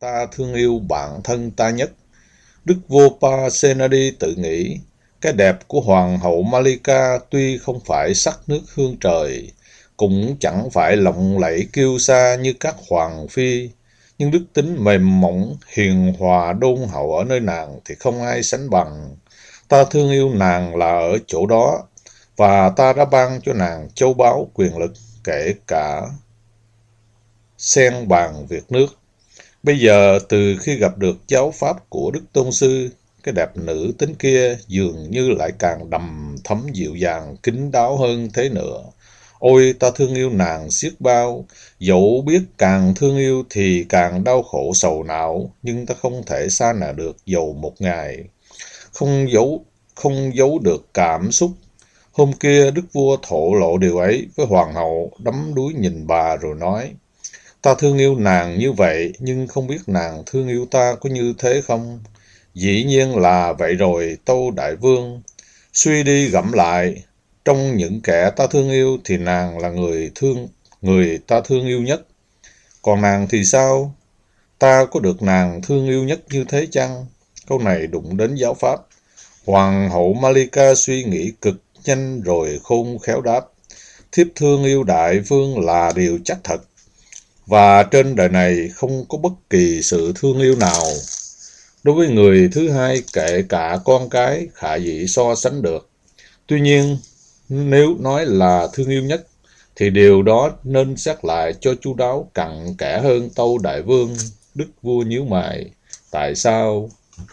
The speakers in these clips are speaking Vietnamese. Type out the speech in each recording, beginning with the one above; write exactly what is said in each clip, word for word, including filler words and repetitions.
ta thương yêu bạn thân ta nhất. Đức vua Pasenadi tự nghĩ, cái đẹp của hoàng hậu Malika tuy không phải sắc nước hương trời, cũng chẳng phải lộng lẫy kiêu sa như các hoàng phi, nhưng đức tính mềm mỏng, hiền hòa đôn hậu ở nơi nàng thì không ai sánh bằng. Ta thương yêu nàng là ở chỗ đó, và ta đã ban cho nàng châu báu quyền lực, kể cả sen bàn việc nước. Bây giờ, từ khi gặp được giáo pháp của Đức Tôn Sư, cái đẹp nữ tính kia dường như lại càng đầm thấm dịu dàng, kín đáo hơn thế nữa. Ôi, ta thương yêu nàng xiết bao, dẫu biết càng thương yêu thì càng đau khổ sầu não, nhưng ta không thể xa nà được dầu một ngày. Không giấu, không giấu được cảm xúc. Hôm kia, đức vua thổ lộ điều ấy với hoàng hậu, đắm đuối nhìn bà rồi nói, ta thương yêu nàng như vậy, nhưng không biết nàng thương yêu ta có như thế không? Dĩ nhiên là vậy rồi, tâu đại vương. Suy đi gẫm lại, trong những kẻ ta thương yêu thì nàng là người thương, người ta thương yêu nhất. Còn nàng thì sao? Ta có được nàng thương yêu nhất như thế chăng? Câu này đụng đến giáo pháp. Hoàng hậu Malika suy nghĩ cực nhanh rồi khôn khéo đáp, thiếp thương yêu đại vương là điều chắc thật, và trên đời này không có bất kỳ sự thương yêu nào đối với người thứ hai, kể cả con cái, khả dĩ so sánh được. Tuy nhiên, nếu nói là thương yêu nhất, thì điều đó nên xét lại cho chu đáo cặn kẽ hơn, tâu đại vương. Đức vua nhíu mày. Tại sao?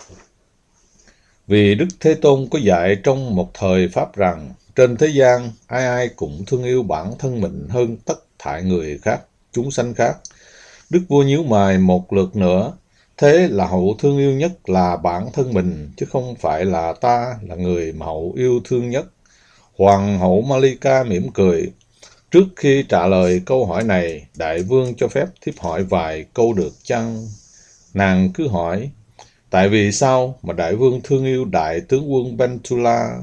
Vì Đức Thế Tôn có dạy trong một thời Pháp rằng, trên thế gian, ai ai cũng thương yêu bản thân mình hơn tất thảy người khác, chúng sanh khác. Đức vua nhíu mày một lượt nữa. Thế là hậu thương yêu nhất là bản thân mình, chứ không phải là ta là người mà hậu yêu thương nhất. Hoàng hậu Malika mỉm cười. Trước khi trả lời câu hỏi này, đại vương cho phép thiếp hỏi vài câu được chăng? Nàng cứ hỏi. Tại vì sao mà đại vương thương yêu đại tướng quân Bentula?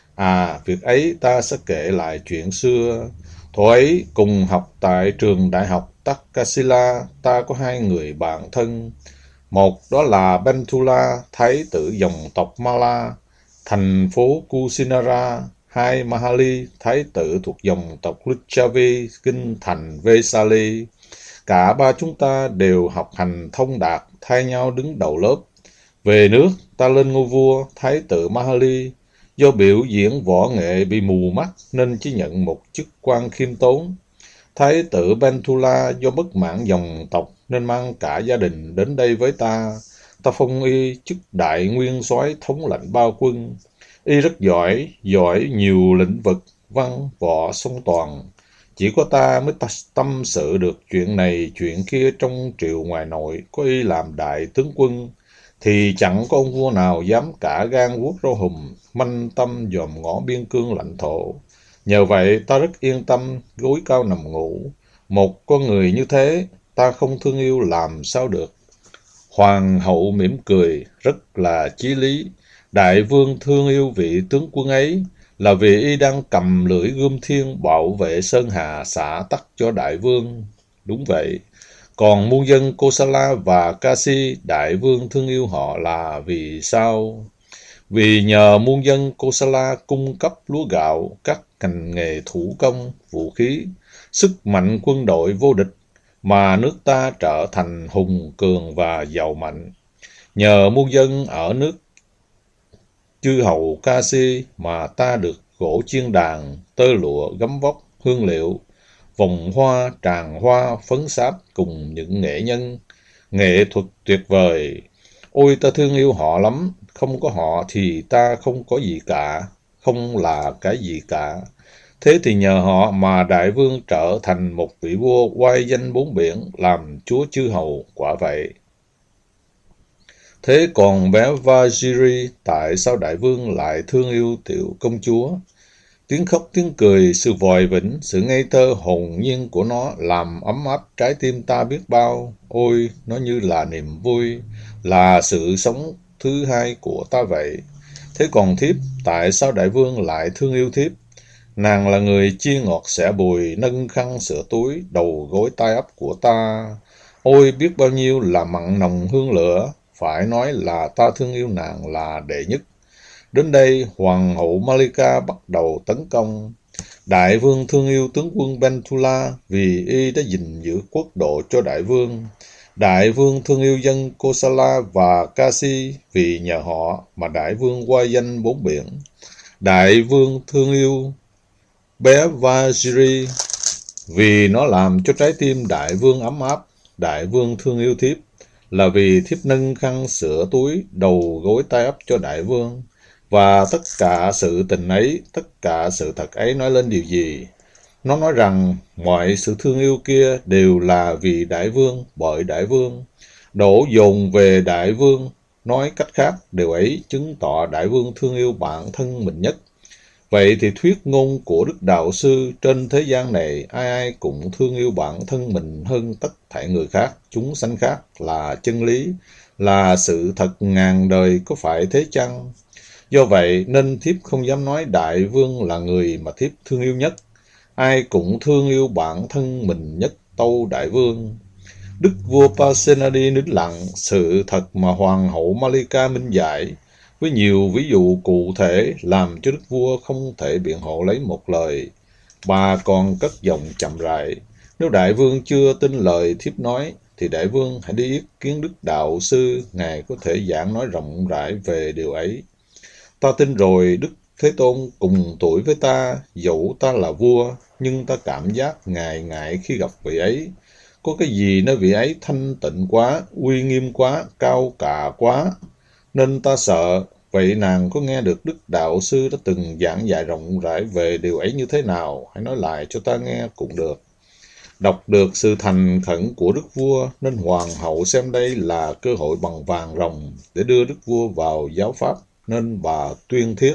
À, việc ấy ta sẽ kể lại chuyện xưa. Thuở ấy cùng học tại trường đại học Takasila, ta có hai người bạn thân. Một đó là Bentula, thái tử dòng tộc Mala, thành phố Kusinara. Hai, Mahali, thái tử thuộc dòng tộc Lichavi, kinh thành Vesali. Cả ba chúng ta đều học hành thông đạt, thay nhau đứng đầu lớp. Về nước, ta lên ngôi vua, thái tử Mahali, do biểu diễn võ nghệ bị mù mắt nên chỉ nhận một chức quan khiêm tốn. Thái tử Bentula do bất mãn dòng tộc nên mang cả gia đình đến đây với ta. Ta phong y chức đại nguyên soái thống lãnh ba quân. Y rất giỏi, giỏi nhiều lĩnh vực, văn, võ, song toàn. Chỉ có ta mới tâm sự được chuyện này, chuyện kia trong triều ngoài nội, có y làm đại tướng quân, thì chẳng có ông vua nào dám cả gan guốc râu hùm, manh tâm dòm ngõ biên cương lãnh thổ. Nhờ vậy ta rất yên tâm, gối cao nằm ngủ. Một con người như thế, ta không thương yêu làm sao được. Hoàng hậu mỉm cười, rất là chí lý. Đại vương thương yêu vị tướng quân ấy là vì y đang cầm lưỡi gươm thiên bảo vệ sơn hà xã tắc cho đại vương. Đúng vậy. Còn muôn dân Kosala và Kasi, đại vương thương yêu họ là vì sao? Vì nhờ muôn dân Kosala cung cấp lúa gạo, các ngành nghề thủ công, vũ khí, sức mạnh quân đội vô địch, mà nước ta trở thành hùng cường và giàu mạnh. Nhờ muôn dân ở nước chư hầu Kasi mà ta được gỗ chiên đàn, tơ lụa, gấm vóc, hương liệu, vòng hoa, tràng hoa, phấn sáp cùng những nghệ nhân, nghệ thuật tuyệt vời. Ôi ta thương yêu họ lắm, không có họ thì ta không có gì cả, không là cái gì cả. Thế thì nhờ họ mà đại vương trở thành một vị vua oai danh bốn biển, làm chúa chư hầu, quả vậy. Thế còn bé Vajiri, tại sao đại vương lại thương yêu tiểu công chúa? Tiếng khóc tiếng cười, sự vòi vĩnh, sự ngây thơ hồn nhiên của nó làm ấm áp trái tim ta biết bao. Ôi, nó như là niềm vui, là sự sống thứ hai của ta vậy. Thế còn thiếp, tại sao đại vương lại thương yêu thiếp? Nàng là người chia ngọt sẻ bùi, nâng khăn sửa túi, đầu gối tai ấp của ta. Ôi biết bao nhiêu là mặn nồng hương lửa, phải nói là ta thương yêu nàng là đệ nhất. Đến đây, hoàng hậu Malika bắt đầu tấn công. Đại vương thương yêu tướng quân Bentula vì y đã gìn giữ quốc độ cho đại vương. Đại vương thương yêu dân Kosala và Kasi vì nhờ họ mà đại vương qua danh bốn biển. Đại vương thương yêu bé Vajiri vì nó làm cho trái tim đại vương ấm áp. Đại vương thương yêu thiếp là vì thiếp nâng khăn sữa túi đầu gối tay ấp cho đại vương. Và tất cả sự tình ấy, tất cả sự thật ấy nói lên điều gì? Nó nói rằng mọi sự thương yêu kia đều là vì đại vương, bởi đại vương. Đổ dồn về đại vương, nói cách khác, điều ấy chứng tỏ đại vương thương yêu bản thân mình nhất. Vậy thì thuyết ngôn của Đức Đạo Sư trên thế gian này ai ai cũng thương yêu bản thân mình hơn tất thảy người khác, chúng sanh khác là chân lý, là sự thật ngàn đời, có phải thế chăng? Do vậy nên thiếp không dám nói đại vương là người mà thiếp thương yêu nhất. Ai cũng thương yêu bản thân mình nhất, tâu đại vương. Đức vua Pasenadi nín lặng, sự thật mà hoàng hậu Malika minh giải với nhiều ví dụ cụ thể làm cho đức vua không thể biện hộ lấy một lời. Bà còn cất giọng chậm rãi: nếu đại vương chưa tin lời thiếp nói thì đại vương hãy đi ý kiến Đức Đạo Sư, ngài có thể giảng nói rộng rãi về điều ấy. Ta tin rồi, Đức Thế Tôn cùng tuổi với ta, dẫu ta là vua, nhưng ta cảm giác ngại ngại khi gặp vị ấy. Có cái gì nơi vị ấy thanh tịnh quá, uy nghiêm quá, cao cả quá, nên ta sợ. Vậy nàng có nghe được Đức Đạo Sư đã từng giảng dạy rộng rãi về điều ấy như thế nào? Hãy nói lại cho ta nghe cũng được. Đọc được sự thành khẩn của đức vua nên hoàng hậu xem đây là cơ hội bằng vàng ròng để đưa đức vua vào giáo pháp, nên bà tuyên thiết: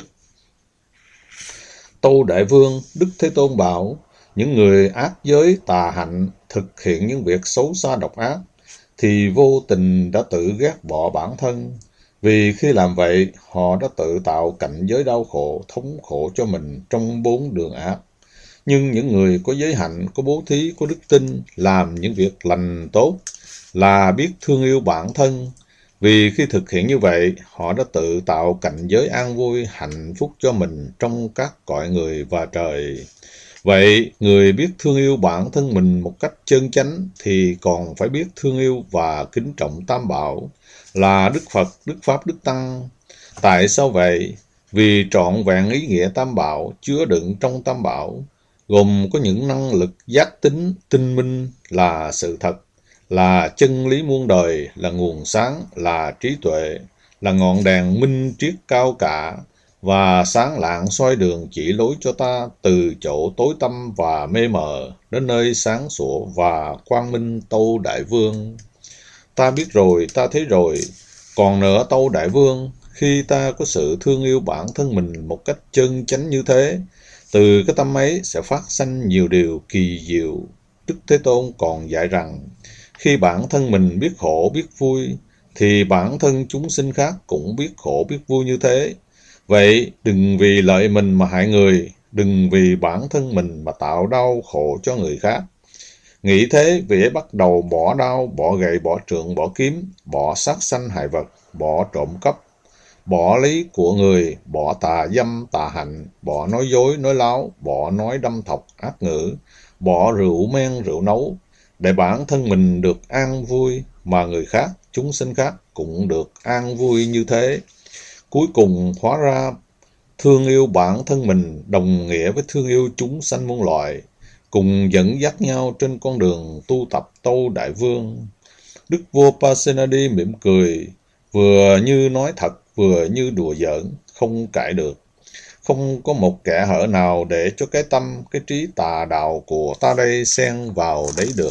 tâu đại vương, Đức Thế Tôn bảo, những người ác giới tà hạnh thực hiện những việc xấu xa độc ác thì vô tình đã tự ghét bỏ bản thân. Vì khi làm vậy, họ đã tự tạo cảnh giới đau khổ, thống khổ cho mình trong bốn đường ác. Nhưng những người có giới hạnh, có bố thí, có đức tin, làm những việc lành tốt là biết thương yêu bản thân. Vì khi thực hiện như vậy, họ đã tự tạo cảnh giới an vui, hạnh phúc cho mình trong các cõi người và trời. Vậy, người biết thương yêu bản thân mình một cách chân chánh thì còn phải biết thương yêu và kính trọng Tam Bảo là Đức Phật, Đức Pháp, Đức Tăng. Tại sao vậy? Vì trọn vẹn ý nghĩa Tam Bảo chứa đựng trong Tam Bảo gồm có những năng lực giác tính, tinh minh là sự thật, là chân lý muôn đời, là nguồn sáng, là trí tuệ, là ngọn đèn minh triết cao cả và sáng lạng soi đường chỉ lối cho ta từ chỗ tối tăm và mê mờ đến nơi sáng sủa và quang minh, tâu đại vương. Ta biết rồi, ta thấy rồi. Còn nữa tâu đại vương, khi ta có sự thương yêu bản thân mình một cách chân chánh như thế, từ cái tâm ấy sẽ phát sanh nhiều điều kỳ diệu. Đức Thế Tôn còn dạy rằng, khi bản thân mình biết khổ biết vui, thì bản thân chúng sinh khác cũng biết khổ biết vui như thế. Vậy đừng vì lợi mình mà hại người, đừng vì bản thân mình mà tạo đau khổ cho người khác. Nghĩ thế, vị ấy bắt đầu bỏ đao, bỏ gậy, bỏ trượng, bỏ kiếm, bỏ sát sanh hại vật, bỏ trộm cắp, bỏ lý của người, bỏ tà dâm tà hạnh, bỏ nói dối nói láo, bỏ nói đâm thọc ác ngữ, bỏ rượu men rượu nấu, để bản thân mình được an vui mà người khác, chúng sinh khác cũng được an vui như thế. Cuối cùng hóa ra thương yêu bản thân mình đồng nghĩa với thương yêu chúng sanh muôn loài, cùng dẫn dắt nhau trên con đường tu tập, tâu đại vương. Đức vua Pasenadi mỉm cười, vừa như nói thật, vừa như đùa giỡn, không cãi được. Không có một kẽ hở nào để cho cái tâm, cái trí tà đạo của ta đây xen vào đấy được.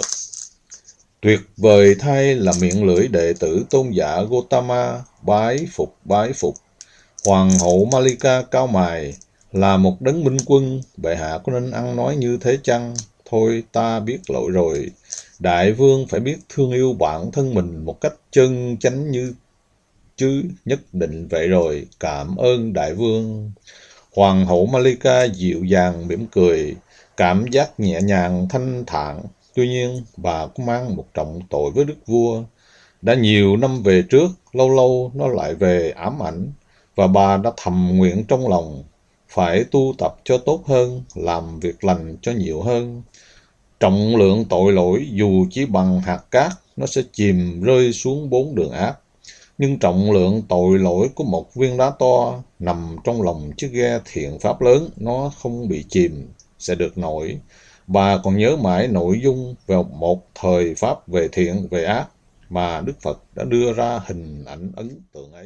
Tuyệt vời thay là miệng lưỡi đệ tử tôn giả Gotama, bái phục, bái phục. Hoàng hậu Malika cao mày, là một đấng minh quân, bệ hạ có nên ăn nói như thế chăng? Thôi ta biết lỗi rồi. Đại vương phải biết thương yêu bản thân mình một cách chân chánh như chứ, nhất định vậy rồi. Cảm ơn đại vương. Hoàng hậu Malika dịu dàng mỉm cười, cảm giác nhẹ nhàng thanh thản. Tuy nhiên, bà có mang một trọng tội với đức vua. Đã nhiều năm về trước, lâu lâu nó lại về ám ảnh, và bà đã thầm nguyện trong lòng, phải tu tập cho tốt hơn, làm việc lành cho nhiều hơn. Trọng lượng tội lỗi dù chỉ bằng hạt cát, nó sẽ chìm rơi xuống bốn đường ác. Nhưng trọng lượng tội lỗi của một viên đá to nằm trong lòng chiếc ghe thiện pháp lớn, nó không bị chìm, sẽ được nổi. Bà còn nhớ mãi nội dung về một thời pháp về thiện về ác mà Đức Phật đã đưa ra hình ảnh ấn tượng ấy.